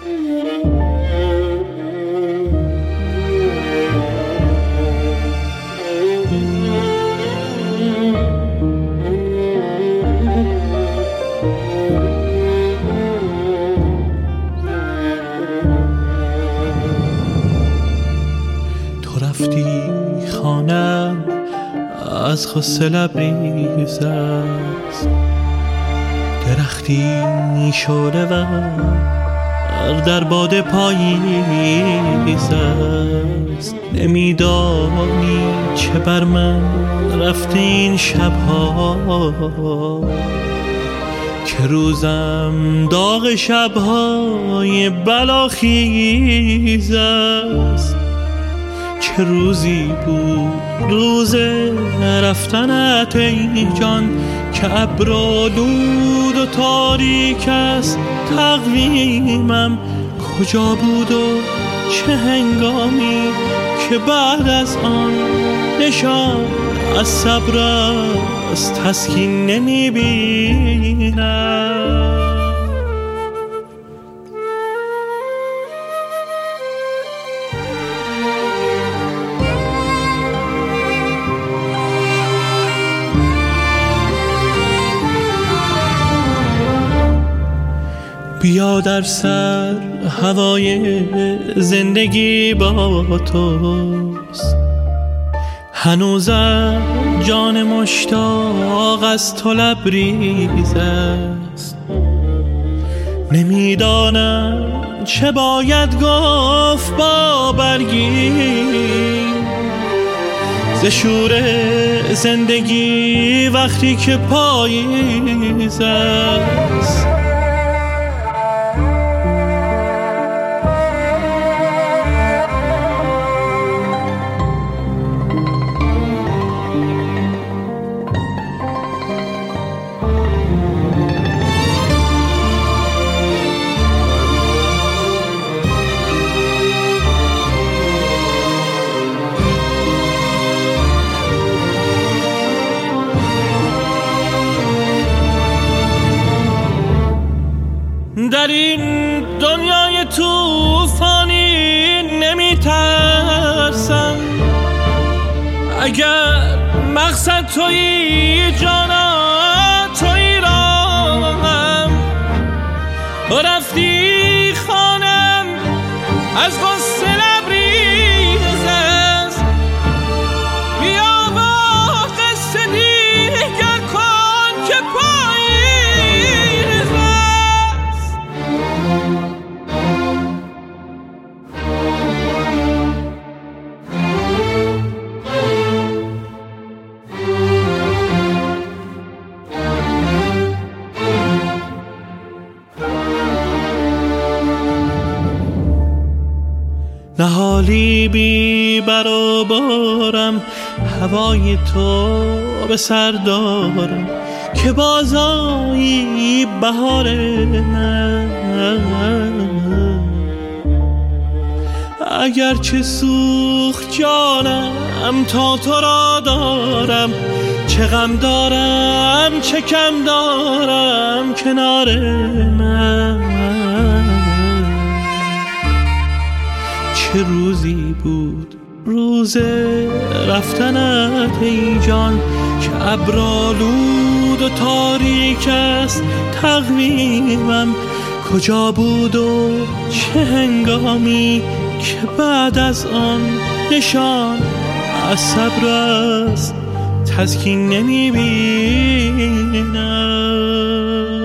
رفتی خانم از غصه لبریز است، درختی شعله ور در باد پاییز است. نمیدانی چه بر من رفته این شبها، که روزم داغ شبهای بلاخیز است. چه روزی بود روز رفتنت ای جان، که ابرآلود و تاریک است تقویمم. کجا بود و چه هنگامی که بعد از آن نشان از صبر است تسکین نمیبینم. بیا در سر هوای زندگی با توست، هنوزم جان مشتاق از تو لبریز است. نمیدانم چه باید گفت با برگی ز شور زندگی وقتی که پاییز است. در این دنیای توفانی نمیترسم، اگر مقصد تویی جانا تویی راهم. رفتی خانم از غصه لبریز است، بیا با قصه دیگر کن که پاییز است. نهالی بی برابرم هوای تو به سر دارم، که بازایی بهار من. اگرچه سوخت جانم تا تو را دارم، چه غم دارم چه کم دارم کنار من. چه روزی بود روز رفتنت ای جان، که ابرآلود و تاریک است تقویمم. کجا بود و چه هنگامی که بعد از آن نشان از صبر است تسکین نمیبینم.